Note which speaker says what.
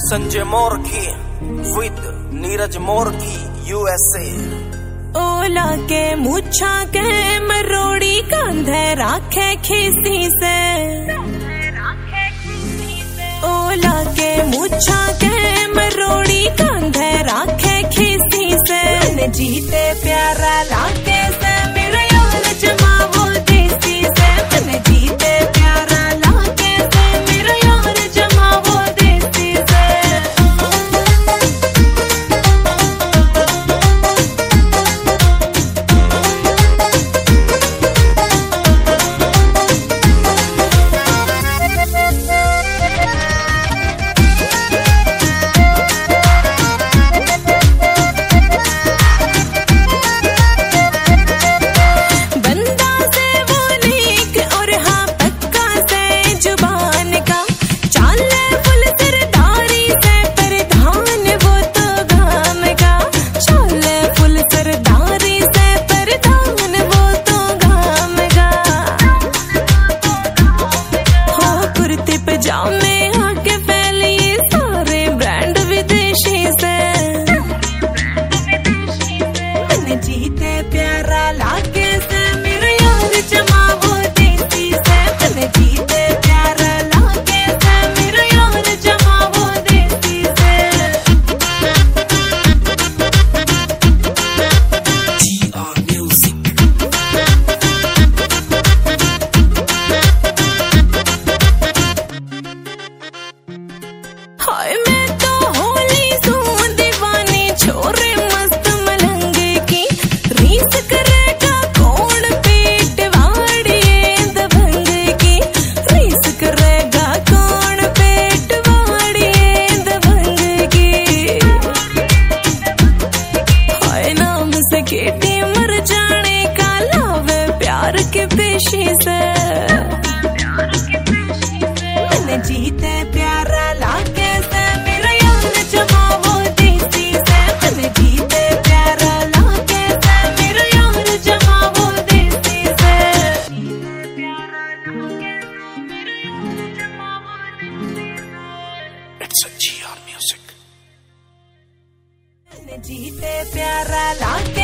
Speaker 1: Sanjay Morgi with Neeraj Morgi USA।
Speaker 2: ओला के मुछा के मरोड़ी कांधे राखे खीसी से, ओला के मुछा के मरोड़ी कांधे राखे खीसी से, जीते प्यारा लागे से मेरा यार जमावो देसी से, मैंने जीते प्यारा लागे से मेरा यार जमावो देसी से। जीते प्यारा लागे से मेरा यार जमावो देसी से, मैंने जीते प्यारा लागे से मेरा यार जमावो देसी से।
Speaker 1: TR Music।
Speaker 2: हाय मैं तो होली सू दीवानी छोरे मस्त मलंगे की, रीस करेगा कौन पेट वाड़िए दबंग की, रीस करेगा कौन पेट वाड़िए दबंग की। हाय नाम से केटी मर जाने का लावे प्यार के पेशी से, मैंने जीते प्यारा लागे से मेरा यार जमावो देसी से, मैंने जीते प्यारा लागे से मेरा यार जमावो देसी से।
Speaker 1: It's a TR Music।
Speaker 2: मैंने जीते प्यारा लागे